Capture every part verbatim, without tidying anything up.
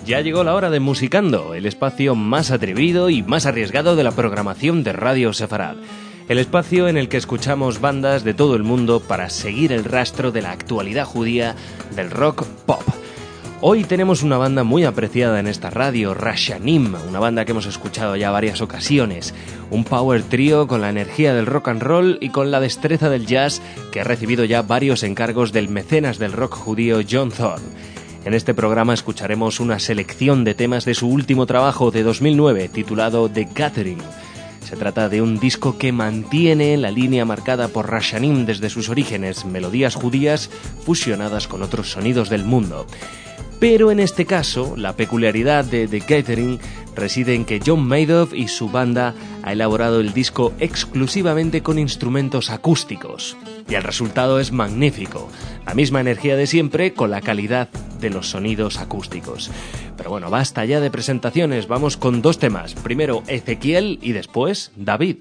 Ya llegó la hora de Musicando, el espacio más atrevido y más arriesgado de la programación de Radio Sefarad. El espacio en el que escuchamos bandas de todo el mundo para seguir el rastro de la actualidad judía del rock pop. Hoy tenemos una banda muy apreciada en esta radio, Rashanim, una banda que hemos escuchado ya varias ocasiones. Un power trío con la energía del rock and roll y con la destreza del jazz que ha recibido ya varios encargos del mecenas del rock judío John Thorne. En este programa escucharemos una selección de temas de su último trabajo de dos mil nueve, titulado The Gathering. Se trata de un disco que mantiene la línea marcada por Rashanim desde sus orígenes, melodías judías fusionadas con otros sonidos del mundo. Pero en este caso, la peculiaridad de The Gathering reside en que John Madoff y su banda ha elaborado el disco exclusivamente con instrumentos acústicos. Y el resultado es magnífico. La misma energía de siempre con la calidad de los sonidos acústicos. Pero bueno, basta ya de presentaciones, vamos con dos temas. Primero Ezequiel y después David.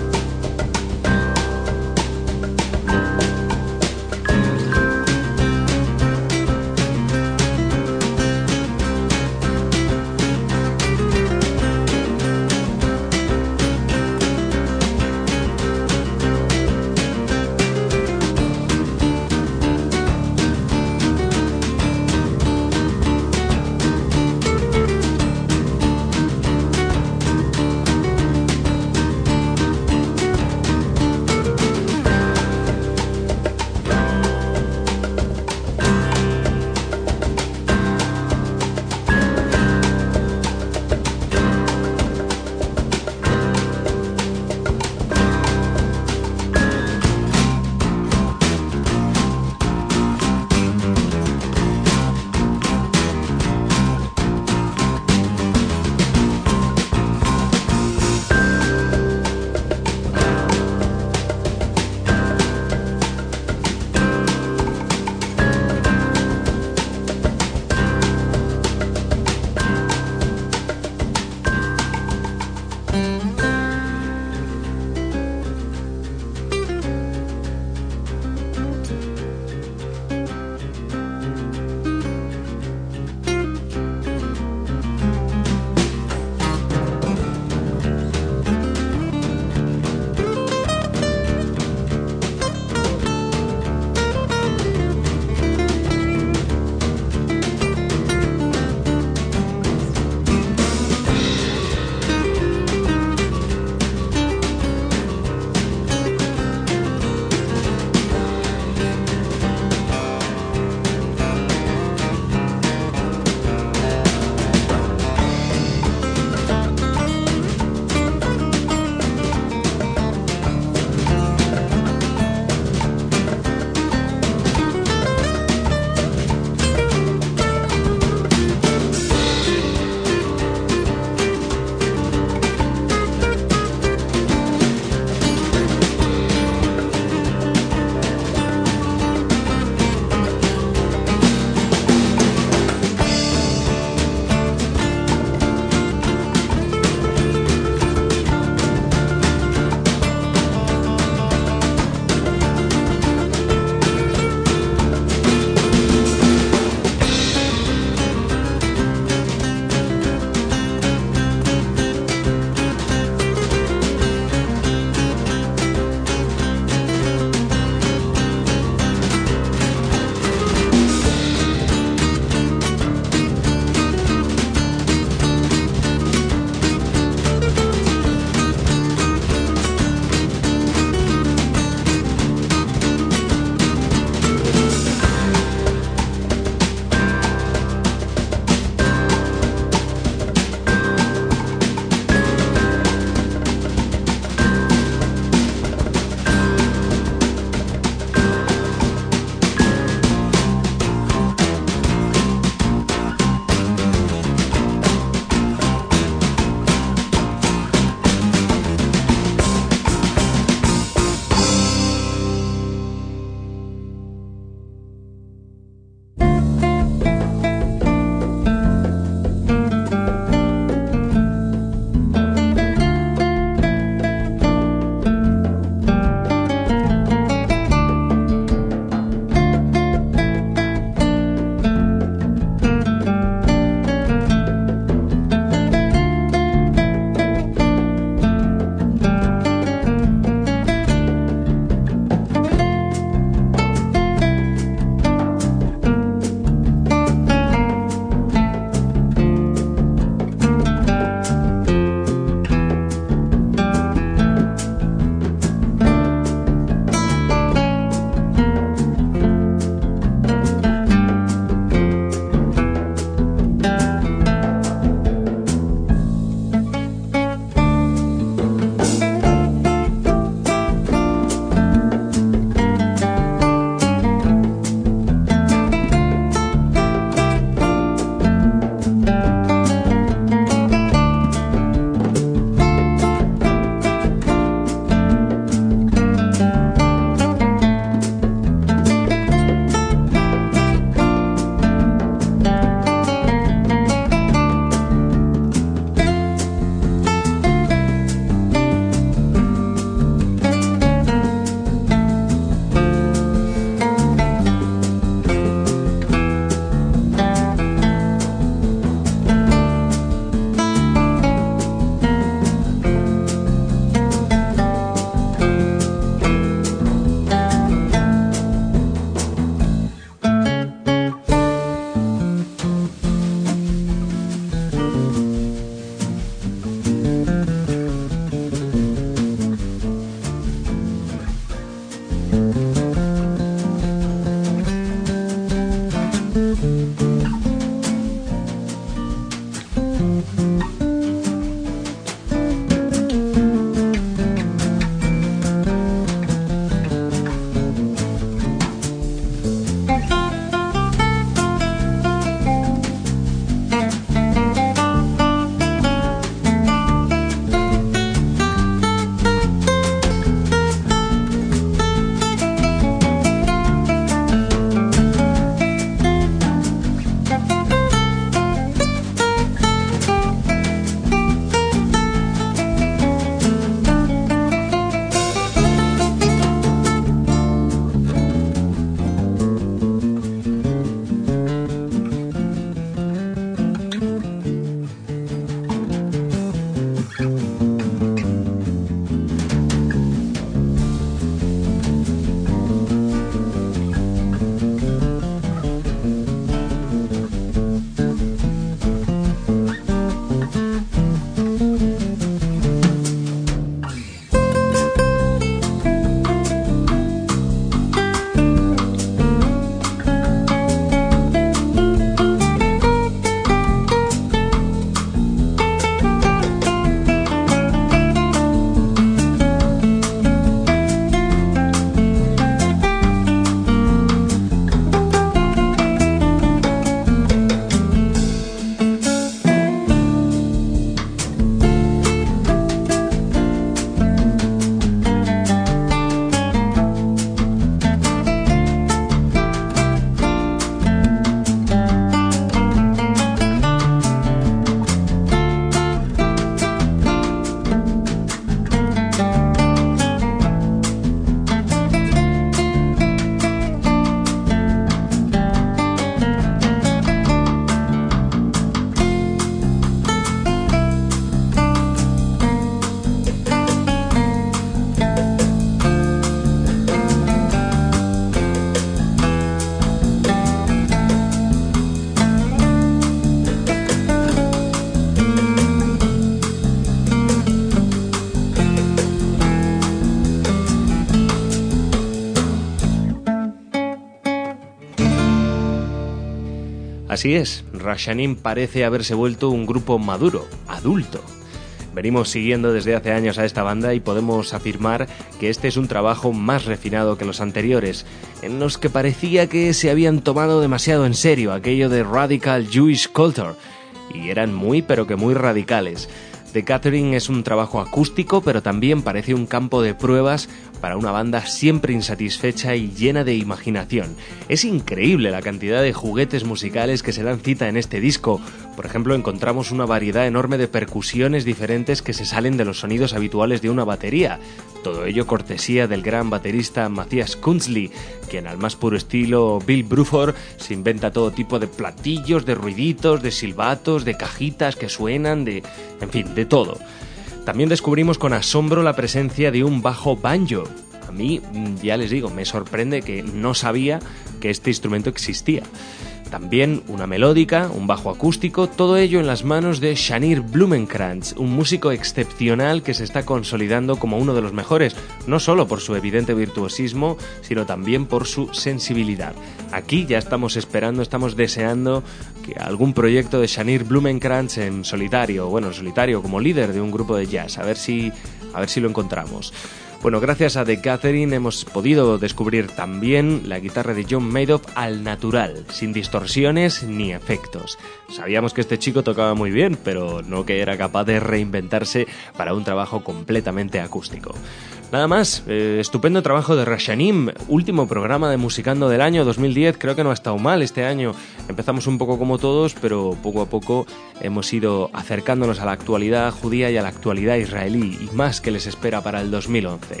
Así es, Rashanim parece haberse vuelto un grupo maduro, adulto. Venimos siguiendo desde hace años a esta banda y podemos afirmar que este es un trabajo más refinado que los anteriores, en los que parecía que se habían tomado demasiado en serio aquello de Radical Jewish Culture, y eran muy pero que muy radicales. The Gathering es un trabajo acústico, pero también parece un campo de pruebas para una banda siempre insatisfecha y llena de imaginación. Es increíble la cantidad de juguetes musicales que se dan cita en este disco. Por ejemplo, encontramos una variedad enorme de percusiones diferentes que se salen de los sonidos habituales de una batería. Todo ello cortesía del gran baterista Matthias Kunzli, quien al más puro estilo Bill Bruford se inventa todo tipo de platillos, de ruiditos, de silbatos, de cajitas que suenan, de... en fin, de todo. También descubrimos con asombro la presencia de un bajo banjo. A mí, ya les digo, me sorprende que no sabía que este instrumento existía. También una melódica, un bajo acústico, todo ello en las manos de Shanir Blumenkrantz, un músico excepcional que se está consolidando como uno de los mejores, no solo por su evidente virtuosismo, sino también por su sensibilidad. Aquí ya estamos esperando, estamos deseando que algún proyecto de Shanir Blumenkrantz en solitario, bueno, en solitario como líder de un grupo de jazz, a ver si, a ver si lo encontramos. Bueno, gracias a The Gathering hemos podido descubrir también la guitarra de John Madoff al natural, sin distorsiones ni efectos. Sabíamos que este chico tocaba muy bien, pero no que era capaz de reinventarse para un trabajo completamente acústico. Nada más, eh, estupendo trabajo de Rashanim, último programa de Musicando del año dos mil diez, creo que no ha estado mal este año. Empezamos un poco como todos, pero poco a poco hemos ido acercándonos a la actualidad judía y a la actualidad israelí, y más que les espera para el dos mil once.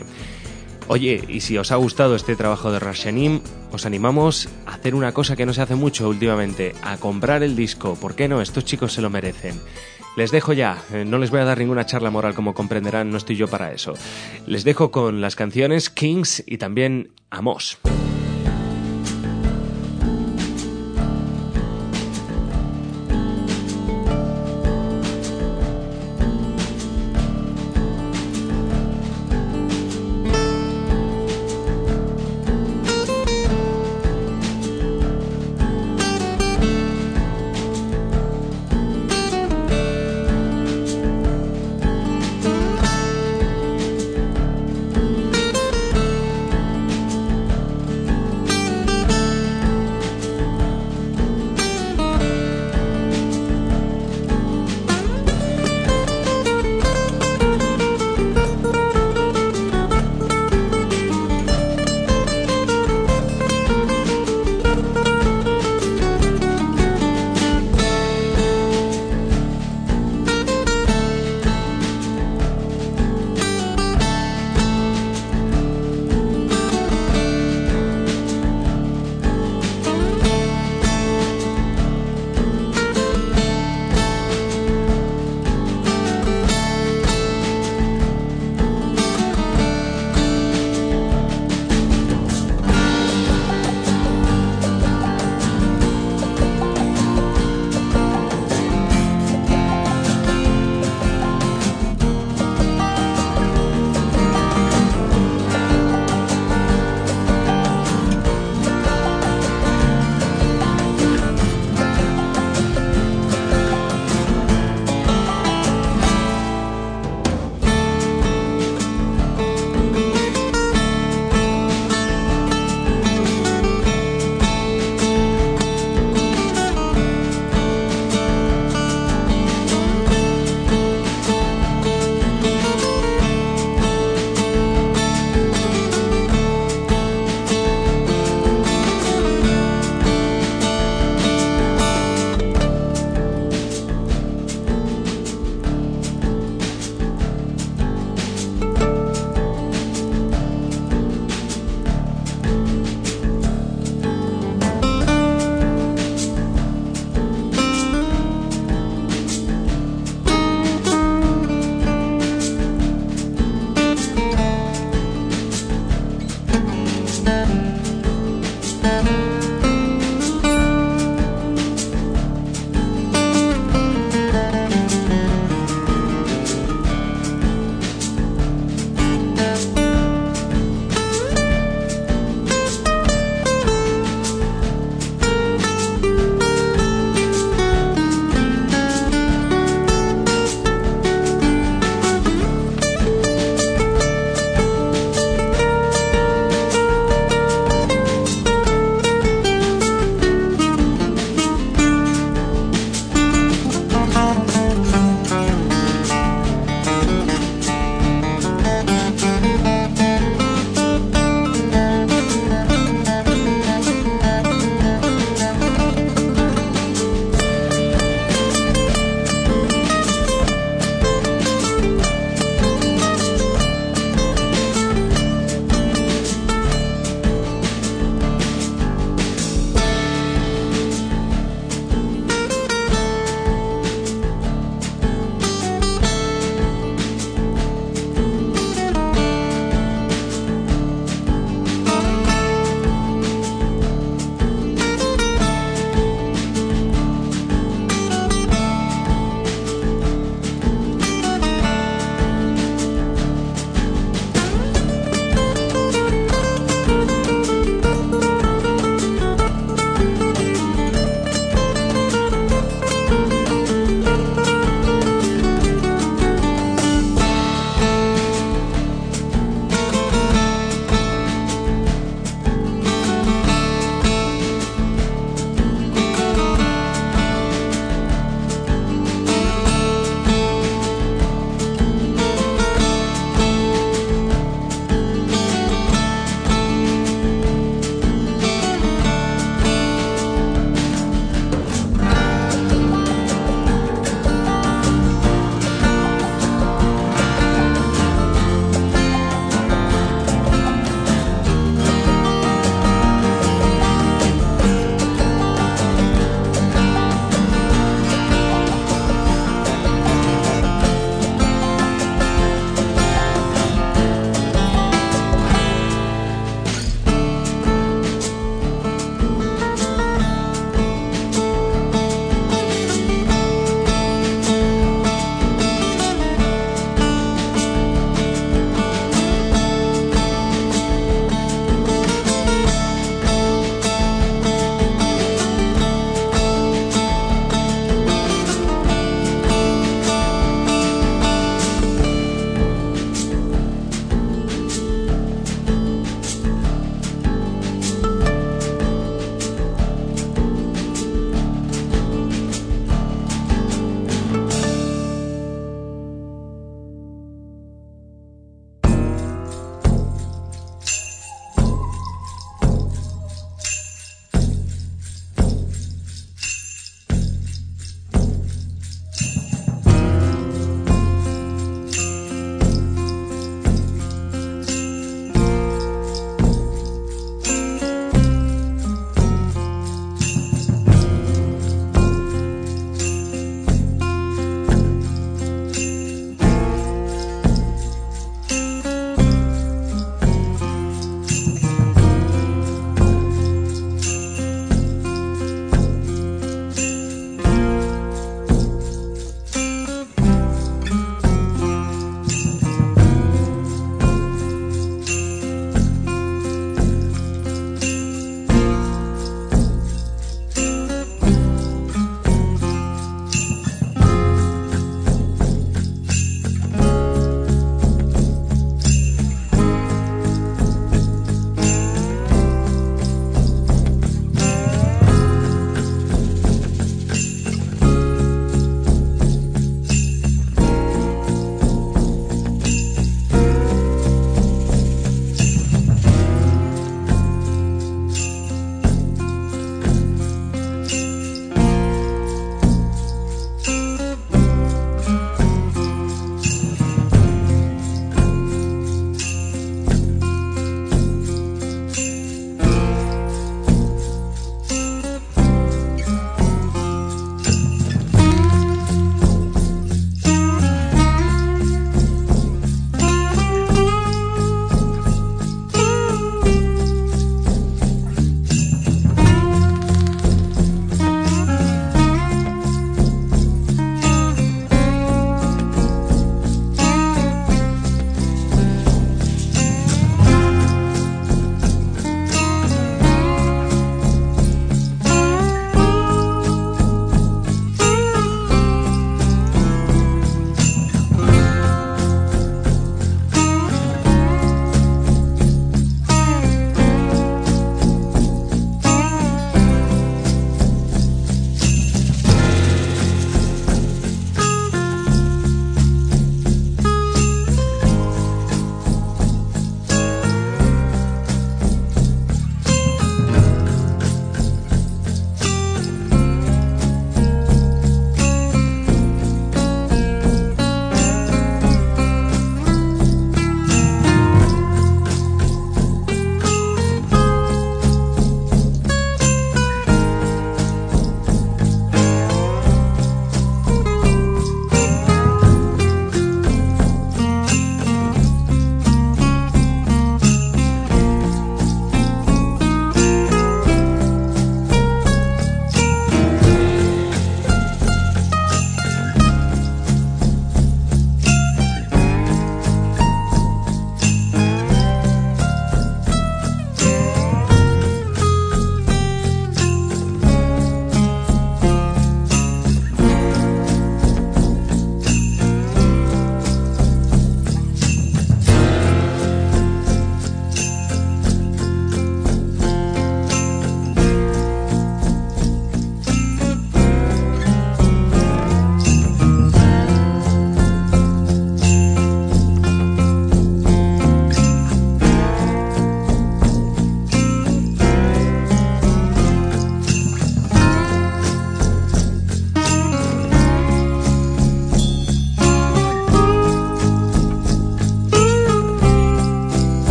Oye, y si os ha gustado este trabajo de Rashanim, os animamos a hacer una cosa que no se hace mucho últimamente, a comprar el disco. ¿Por qué no? Estos chicos se lo merecen. Les dejo ya, no les voy a dar ninguna charla moral, como comprenderán, no estoy yo para eso. Les dejo con las canciones Kings y también Amos.